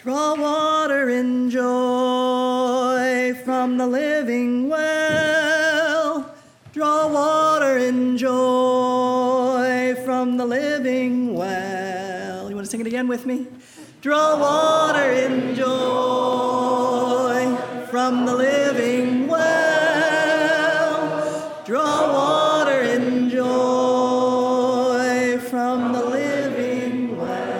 Draw water in joy from the living well. Draw water in joy from the living well. You want to sing it again with me? Draw water in joy from the living well. Draw water in joy from the living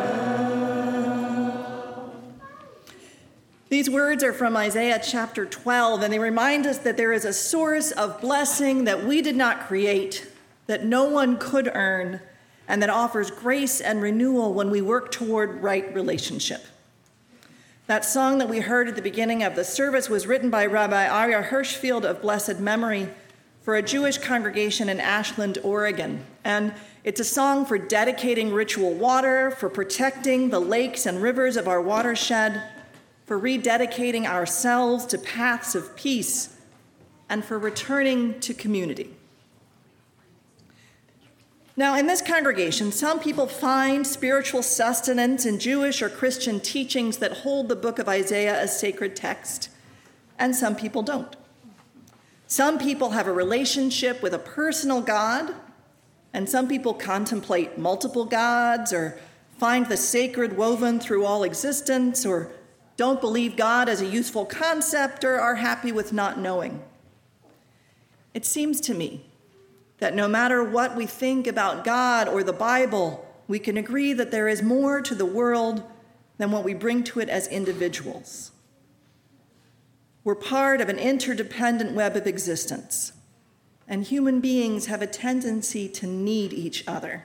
well. These words are from Isaiah chapter 12, and they remind us that there is a source of blessing that we did not create, that no one could earn, and that offers grace and renewal when we work toward right relationship. That song that we heard at the beginning of the service was written by Rabbi Aryeh Hirschfield of blessed memory for a Jewish congregation in Ashland, Oregon. And it's a song for dedicating ritual water, for protecting the lakes and rivers of our watershed, for rededicating ourselves to paths of peace, and for returning to community. Now, in this congregation, some people find spiritual sustenance in Jewish or Christian teachings that hold the book of Isaiah as sacred text, and some people don't. Some people have a relationship with a personal God, and some people contemplate multiple gods, or find the sacred woven through all existence, or don't believe God as a useful concept, or are happy with not knowing. It seems to me that no matter what we think about God or the Bible, we can agree that there is more to the world than what we bring to it as individuals. We're part of an interdependent web of existence, and human beings have a tendency to need each other.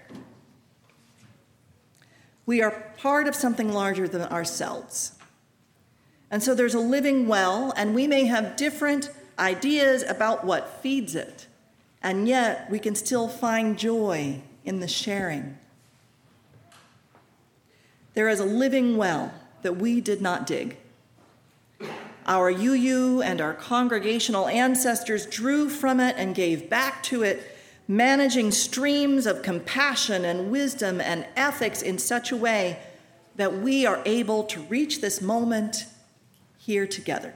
We are part of something larger than ourselves. And so there's a living well, and we may have different ideas about what feeds it. And yet, we can still find joy in the sharing. There is a living well that we did not dig. Our UU and our congregational ancestors drew from it and gave back to it, managing streams of compassion and wisdom and ethics in such a way that we are able to reach this moment here together.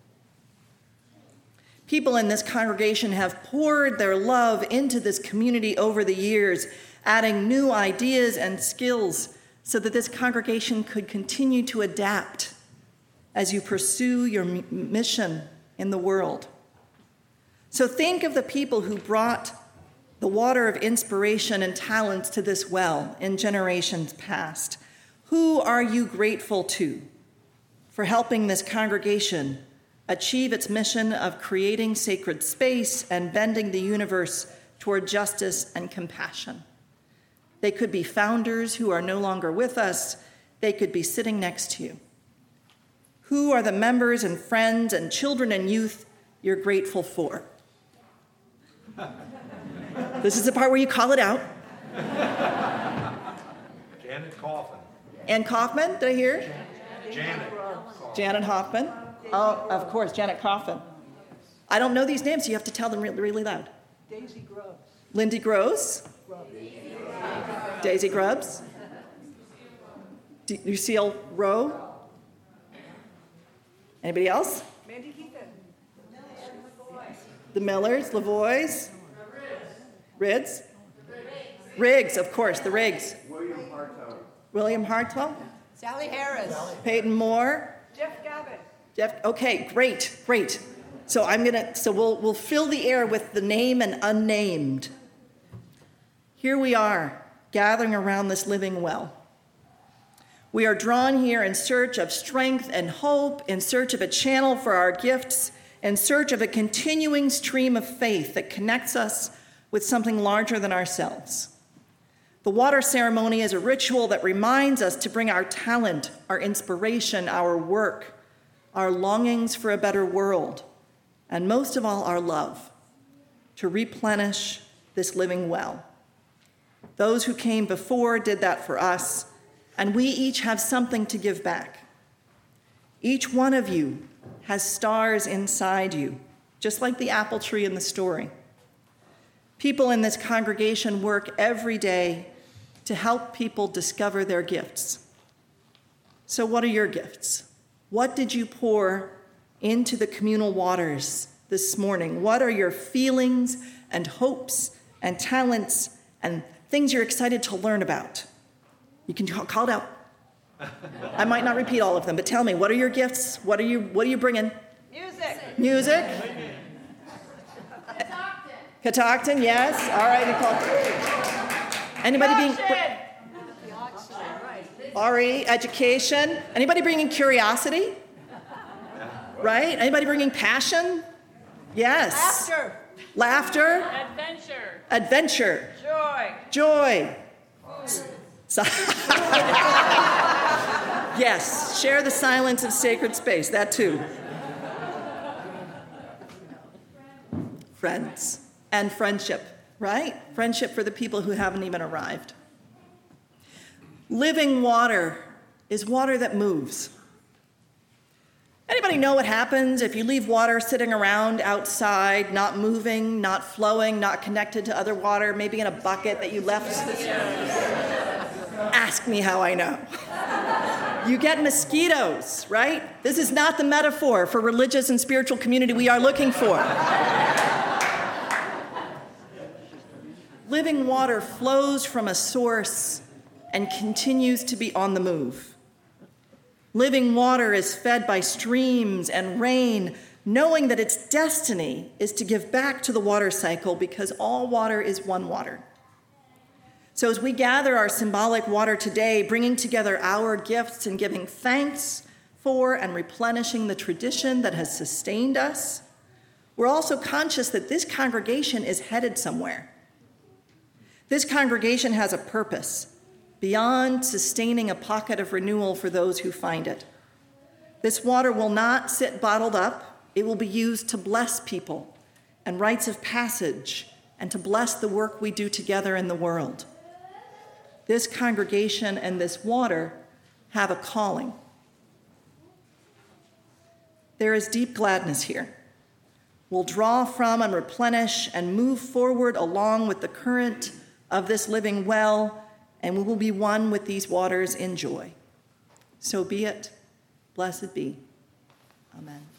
People in this congregation have poured their love into this community over the years, adding new ideas and skills so that this congregation could continue to adapt as you pursue your mission in the world. So think of the people who brought the water of inspiration and talents to this well in generations past. Who are you grateful to for helping this congregation achieve its mission of creating sacred space and bending the universe toward justice and compassion? They could be founders who are no longer with us. They could be sitting next to you. Who are the members and friends and children and youth you're grateful for? This is the part where you call it out. Janet Kaufman. Ann Kaufman, did I hear? Janet Hoffman. Oh, of course, Janet Kaufman. I don't know these names, so you have to tell them really loud. Daisy Grubbs. Lindy Gross. Daisy Grubbs. Lucille Rowe. Anybody else? Mandy Keeton. The Millers, Lavois. Rids. Riggs, of course, the Riggs. William Hartwell. Sally Harris. Peyton Moore. Jeff Gavin. Okay, great. So we'll fill the air with the name and unnamed. Here we are, gathering around this living well. We are drawn here in search of strength and hope, in search of a channel for our gifts, in search of a continuing stream of faith that connects us with something larger than ourselves. The water ceremony is a ritual that reminds us to bring our talent, our inspiration, our work, our longings for a better world, and most of all, our love, to replenish this living well. Those who came before did that for us, and we each have something to give back. Each one of you has stars inside you, just like the apple tree in the story. People in this congregation work every day to help people discover their gifts. So what are your gifts? What did you pour into the communal waters this morning? What are your feelings and hopes and talents and things you're excited to learn about? You can call it out. I might not repeat all of them, but tell me, what are your gifts? What are you bringing? Music. Catoctin, yes. All right, anybody being... RE, education. Anybody bringing curiosity? Right? Anybody bringing passion? Yes. Laughter. Adventure. Joy. Yes, share the silence of sacred space, that too. Friends and friendship, right? Friendship for the people who haven't even arrived. Living water is water that moves. Anybody know what happens if you leave water sitting around outside, not moving, not flowing, not connected to other water, maybe in a bucket that you left? Ask me how I know. You get mosquitoes, right? This is not the metaphor for religious and spiritual community we are looking for. Living water flows from a source and continues to be on the move. Living water is fed by streams and rain, knowing that its destiny is to give back to the water cycle because all water is one water. So as we gather our symbolic water today, bringing together our gifts and giving thanks for and replenishing the tradition that has sustained us, we're also conscious that this congregation is headed somewhere. This congregation has a purpose beyond sustaining a pocket of renewal for those who find it. This water will not sit bottled up. It will be used to bless people and rites of passage and to bless the work we do together in the world. This congregation and this water have a calling. There is deep gladness here. We'll draw from and replenish and move forward along with the current of this living well, and we will be one with these waters in joy. So be it. Blessed be. Amen.